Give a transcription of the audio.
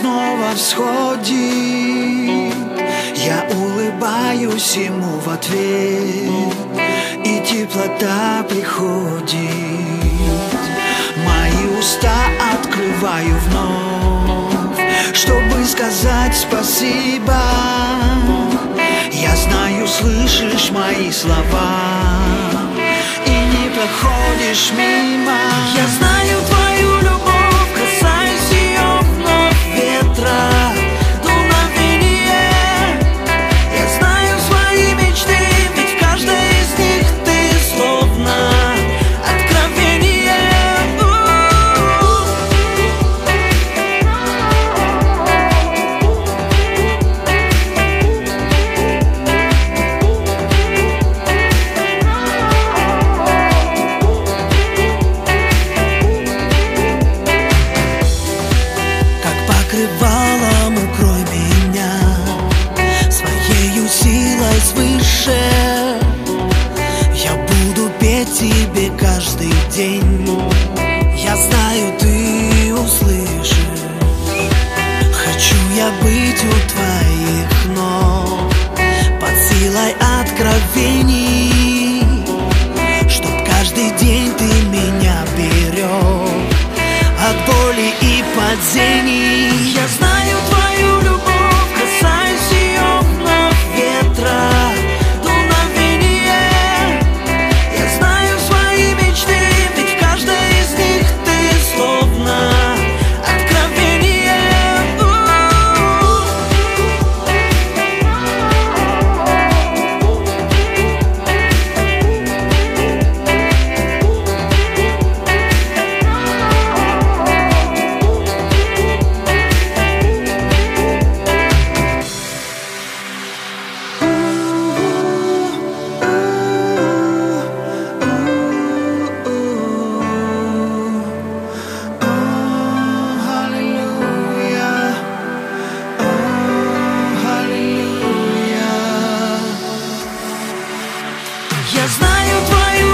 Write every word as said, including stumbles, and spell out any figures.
снова всходит, я улыбаюсь ему в ответ, и теплота приходит. Мои уста открываю вновь, чтобы сказать спасибо. Я знаю, слышишь мои слова и не проходишь мимо. Я знаю твою любовь, касаясь ее вновь ветра, дуновение. Я знаю свои мечты, ведь каждая из них ты словно откровение. Покрывалом укрой меня своею силой свыше. Я буду петь тебе каждый день, я знаю, ты услышишь. Хочу я быть у твоих ног под силой откровений, чтоб каждый день ты меня берег от боли и падений. Я знаю твою любовь, касаясь ее вновь ветра, дуновение. Я знаю свои мечты, ведь каждая из них ты словно откровение. Я знаю твою